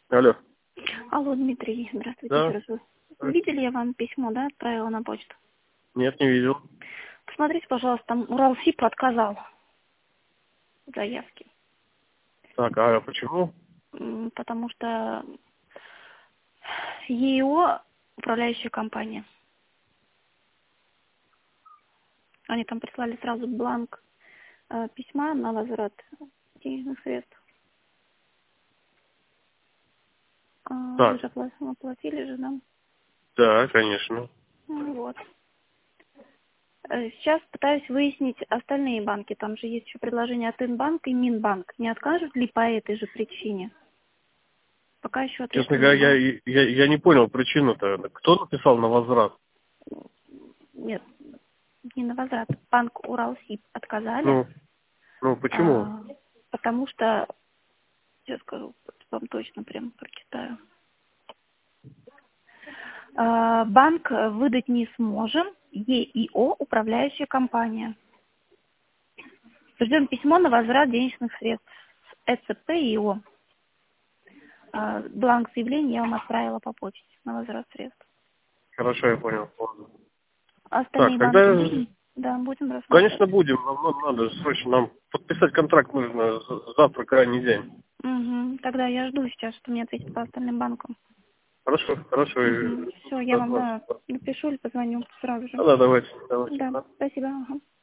Алло. Алло, Дмитрий, здравствуйте Да? еще раз. Видели, я вам письмо, да, отправила на почту? Нет, не видел. Посмотрите, пожалуйста, там Уралсиб отказал в заявке. Так, а почему? Потому что ЕИО, управляющая компания, они там прислали сразу бланк письма на возврат денежных средств. Вы Так, же оплатили же, да? да, конечно. Ну вот. Сейчас пытаюсь выяснить остальные банки. Там же есть еще предложение от Инбанк и Минбанк. Не откажут ли по этой же причине? Пока еще ответа Честно не говоря, было. я не понял причину-то. Кто написал на возврат? Нет, не на возврат. Банк Уралсиб отказали, Ну, почему? потому что, сейчас скажу, вам точно прям прочитаю. Банк выдать не сможем, ЕИО, управляющая компания. Ждем письмо на возврат денежных средств с ЭЦП и ИО. Бланк заявления я вам отправила по почте на возврат средств. Хорошо, я понял. Ладно. Так, Остальные банки тогда, будем? Да, будем рассматривать. конечно, будем. Нам надо срочно. Нам подписать контракт нужно завтра, крайний день. Угу. Тогда я жду сейчас, что мне ответят по остальным банкам. Хорошо, хорошо. Угу. Все, я вам Возможно. напишу или позвоню сразу же. Да, давайте. Да, Да. спасибо. Ага.